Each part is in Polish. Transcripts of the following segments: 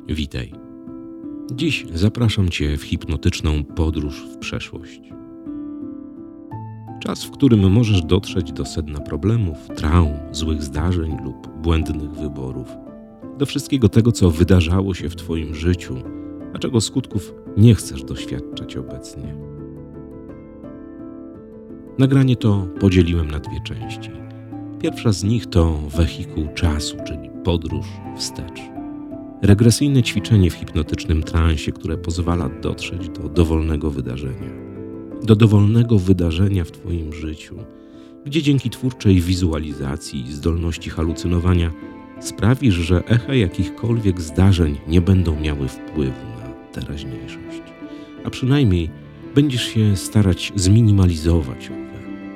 Witaj. Dziś zapraszam Cię w hipnotyczną podróż w przeszłość. Czas, w którym możesz dotrzeć do sedna problemów, traum, złych zdarzeń lub błędnych wyborów. Do wszystkiego tego, co wydarzało się w Twoim życiu, a czego skutków nie chcesz doświadczać obecnie. Nagranie to podzieliłem na dwie części. Pierwsza z nich to wehikuł czasu, czyli podróż wstecz. Regresyjne ćwiczenie w hipnotycznym transie, które pozwala dotrzeć do dowolnego wydarzenia. Do dowolnego wydarzenia w Twoim życiu, gdzie dzięki twórczej wizualizacji i zdolności halucynowania sprawisz, że echa jakichkolwiek zdarzeń nie będą miały wpływu na teraźniejszość, a przynajmniej będziesz się starać zminimalizować owe.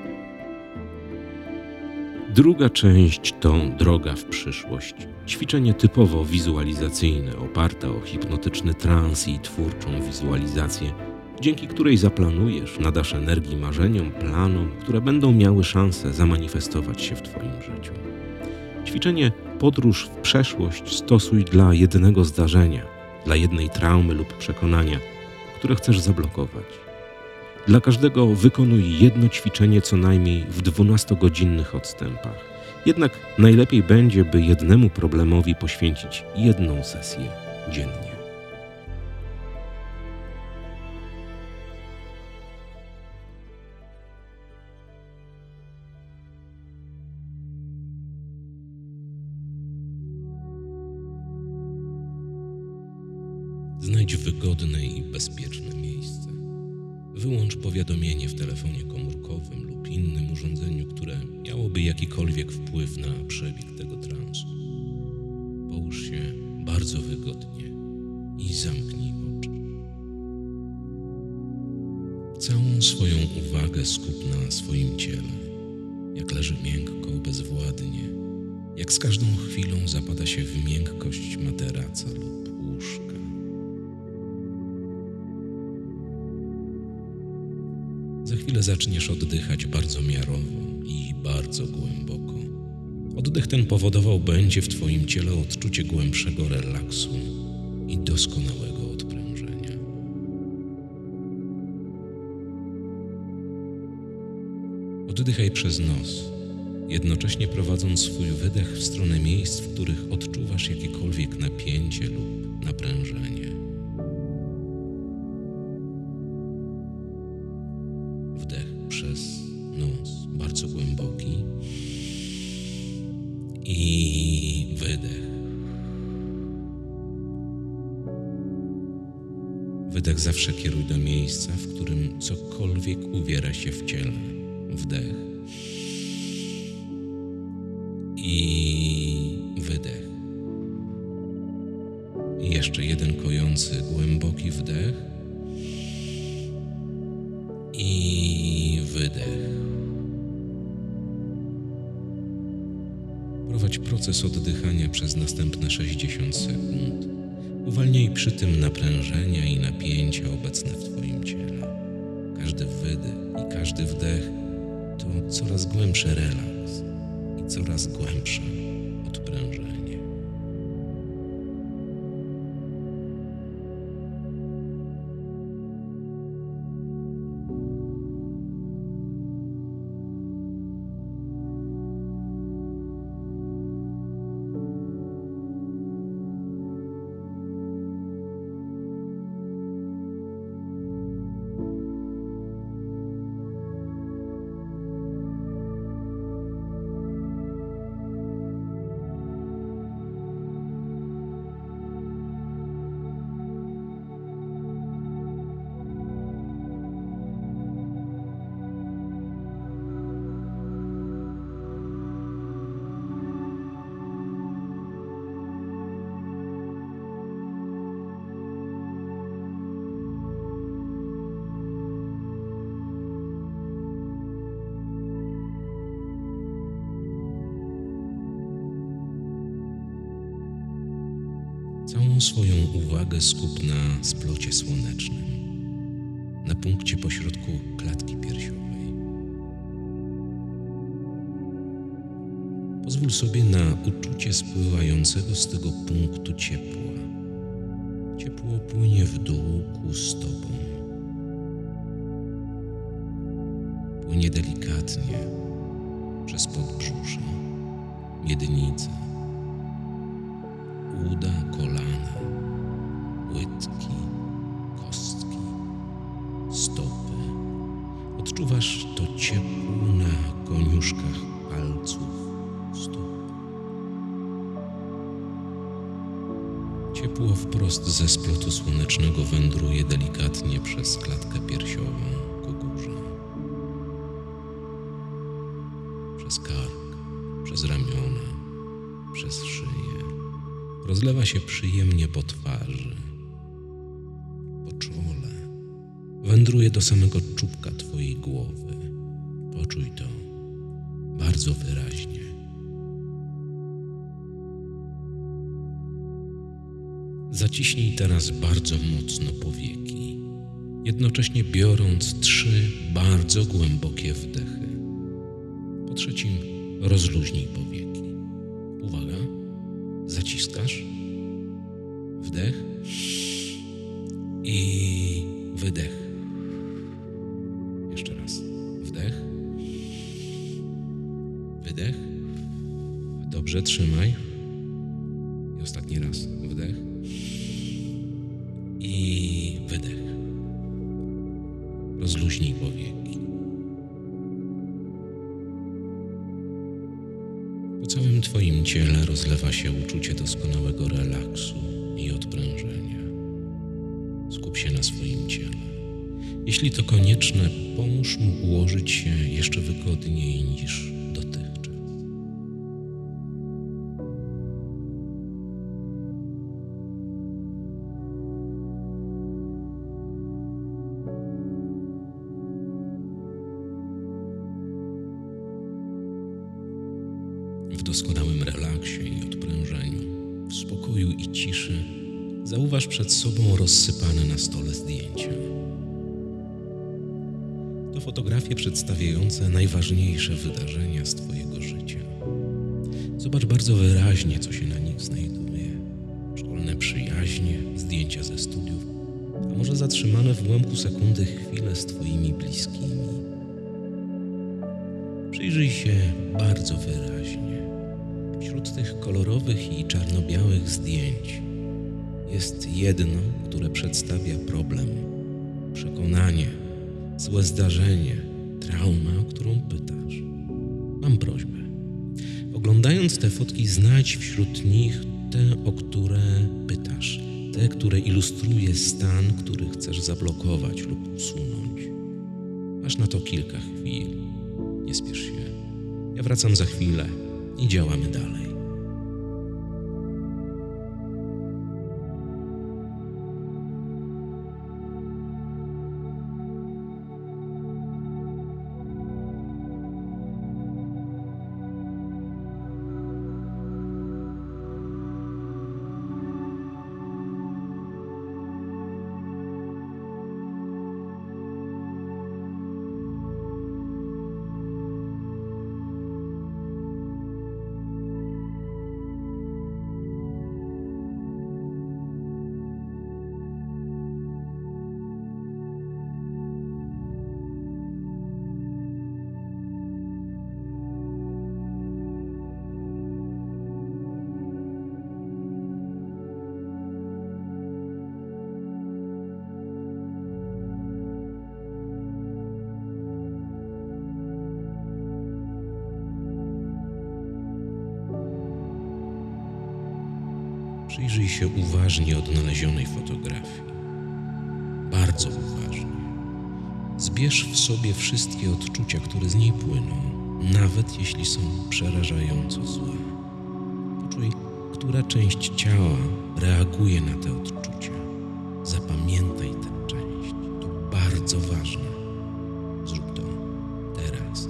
Druga część to droga w przyszłość. Ćwiczenie typowo wizualizacyjne, oparte o hipnotyczny trans i twórczą wizualizację, dzięki której zaplanujesz, nadasz energii marzeniom, planom, które będą miały szansę zamanifestować się w Twoim życiu. Ćwiczenie podróż w przeszłość stosuj dla jednego zdarzenia, dla jednej traumy lub przekonania, które chcesz zablokować. Dla każdego wykonuj jedno ćwiczenie co najmniej w 12-godzinnych odstępach. Jednak najlepiej będzie, by jednemu problemowi poświęcić jedną sesję dziennie. Znajdź wygodne i bezpieczne miejsce. Wyłącz powiadomienie w telefonie komórkowym lub innym urządzeniu, które miałoby jakikolwiek wpływ na przebieg tego transu. Połóż się bardzo wygodnie i zamknij oczy. Całą swoją uwagę skup na swoim ciele, jak leży miękko, bezwładnie, jak z każdą chwilą zapada się w miękkość materaca lub łóżka. Za chwilę zaczniesz oddychać bardzo miarowo i bardzo głęboko. Oddech ten powodował będzie w Twoim ciele odczucie głębszego relaksu i doskonałego odprężenia. Oddychaj przez nos, jednocześnie prowadząc swój wydech w stronę miejsc, w których odczuwasz jakiekolwiek napięcie lub naprężenie. Wdech przez nos, bardzo głęboki, i wydech. Wydech zawsze kieruj do miejsca, w którym cokolwiek uwiera się w ciele. Wdech i wydech. I jeszcze jeden kojący, głęboki wdech i wydech. Prowadź proces oddychania przez następne 60 sekund. Uwalniaj przy tym naprężenia i napięcia obecne w Twoim ciele. Każdy wydech i każdy wdech to coraz głębszy relaks i coraz głębsze odprężenie. Całą swoją uwagę skup na splocie słonecznym, na punkcie pośrodku klatki piersiowej. Pozwól sobie na uczucie spływającego z tego punktu ciepła, Ciepło płynie w dół ku stopom. Płynie delikatnie przez podbrzusze, miednicę, uda, kolana, łydki, kostki, stopy. Odczuwasz to ciepło na koniuszkach palców stóp. Ciepło wprost ze splotu słonecznego wędruje delikatnie przez klatkę piersiową ku górze. Przez kark, przez ramiona, przez szyję. Rozlewa się przyjemnie po twarzy, po czole. Wędruje do samego czubka twojej głowy. Poczuj to bardzo wyraźnie. Zaciśnij teraz bardzo mocno powieki, jednocześnie biorąc 3 bardzo głębokie wdechy. Po trzecim rozluźnij powieki. Uwaga, zaciskasz, wdech i wydech. Jeszcze raz, wdech, wydech. Dobrze, trzymaj. I ostatni raz, wdech i wydech. Rozluźnij powieki. Po całym twoim ciele rozlewa się uczucie doskonałego relaksu i odprężenia. Skup się na swoim ciele. Jeśli to konieczne, pomóż mu ułożyć się jeszcze wygodniej niż dotychczas. W doskonałym relaksie i odprężeniu, w spokoju i ciszy zauważ przed sobą rozsypane na stole zdjęcia. To fotografie przedstawiające najważniejsze wydarzenia z twojego życia. Zobacz bardzo wyraźnie, co się na nich znajduje. Szkolne przyjaźnie, zdjęcia ze studiów, a może zatrzymane w ułamku sekundy chwile z twoimi bliskimi. Przyjrzyj się bardzo wyraźnie. Wśród tych kolorowych i czarno-białych zdjęć jest jedno, które przedstawia problem, przekonanie, złe zdarzenie, traumę, o którą pytasz. Mam prośbę. Oglądając te fotki, znajdź wśród nich te, o które pytasz, te, które ilustruje stan, który chcesz zablokować lub usunąć. Masz na to kilka chwil. Nie spiesz się. Ja wracam za chwilę i działamy dalej. Przyjrzyj się uważnie odnalezionej fotografii. Bardzo uważnie. Zbierz w sobie wszystkie odczucia, które z niej płyną, nawet jeśli są przerażająco złe. Poczuj, która część ciała reaguje na te odczucia. Zapamiętaj tę część. To bardzo ważne. Zrób to teraz.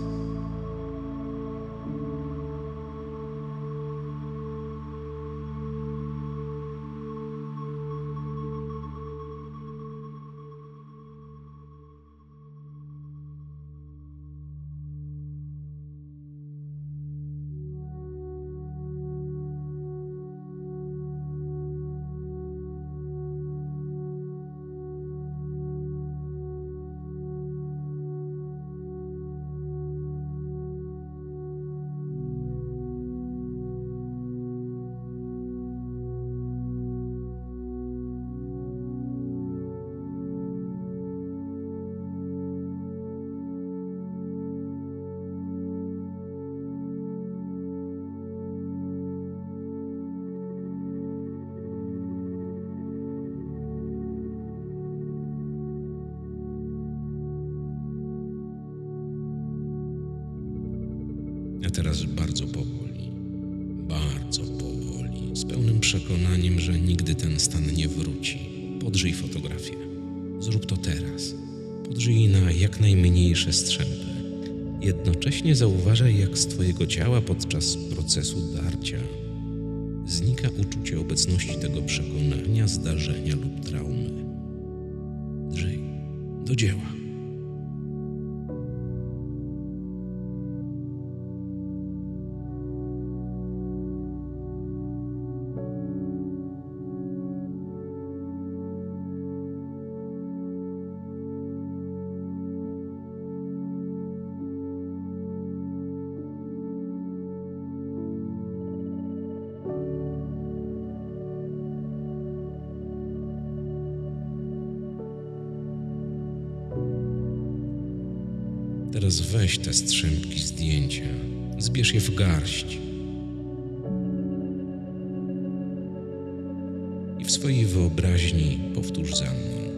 A teraz bardzo powoli, z pełnym przekonaniem, że nigdy ten stan nie wróci. Podrzyj fotografię. Zrób to teraz. Podrzyj na jak najmniejsze strzępy. Jednocześnie zauważaj, jak z twojego ciała podczas procesu darcia znika uczucie obecności tego przekonania, zdarzenia lub traumy. Drżyj. Do dzieła. Teraz weź te strzępki zdjęcia, zbierz je w garść i w swojej wyobraźni powtórz za mną.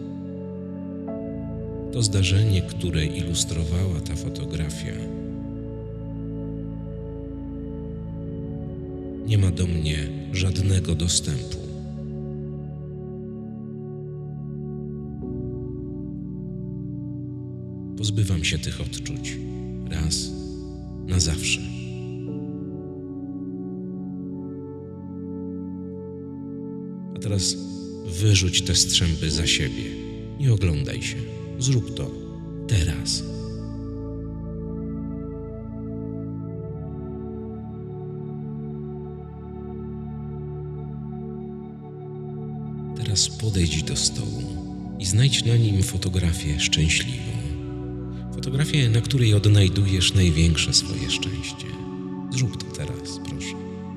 To zdarzenie, które ilustrowała ta fotografia, nie ma do mnie żadnego dostępu. Pozbywam się tych odczuć raz na zawsze. A teraz wyrzuć te strzępy za siebie. Nie oglądaj się. Zrób to teraz. Teraz podejdź do stołu i znajdź na nim fotografię szczęśliwą. Fotografię, na której odnajdujesz największe swoje szczęście. Zrób to teraz, proszę.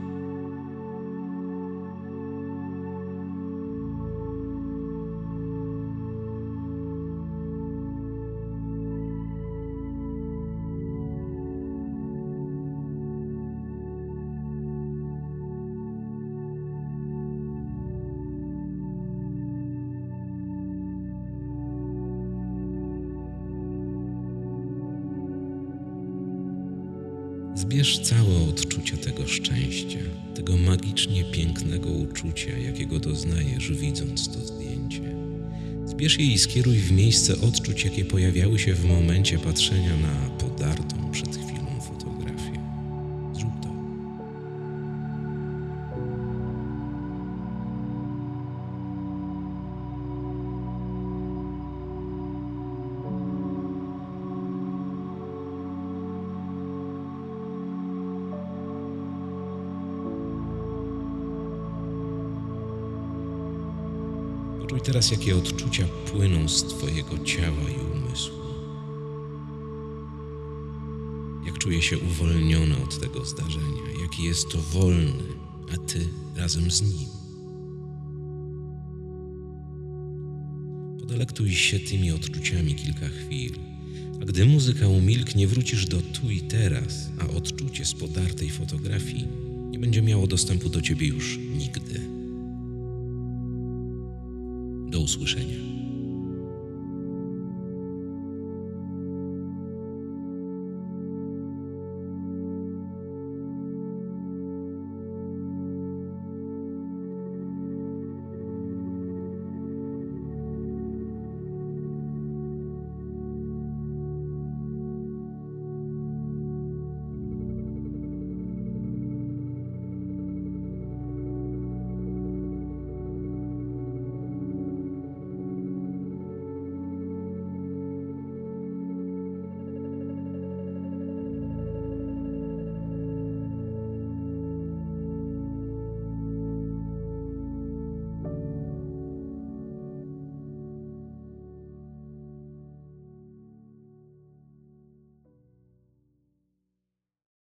Zbierz całe odczucie tego szczęścia, tego magicznie pięknego uczucia, jakiego doznajesz, widząc to zdjęcie. Zbierz je i skieruj w miejsce odczuć, jakie pojawiały się w momencie patrzenia na podartą przed chwilą fotografię. Zrób to. Poczuj teraz, jakie odczucia płyną z twojego ciała i umysłu. Jak czuje się uwolniony od tego zdarzenia, jaki jest to wolny, a ty razem z nim. Podelektuj się tymi odczuciami kilka chwil, a gdy muzyka umilknie, wrócisz do tu i teraz, a odczucie z podartej fotografii nie będzie miało dostępu do ciebie już nigdy. Do usłyszenia.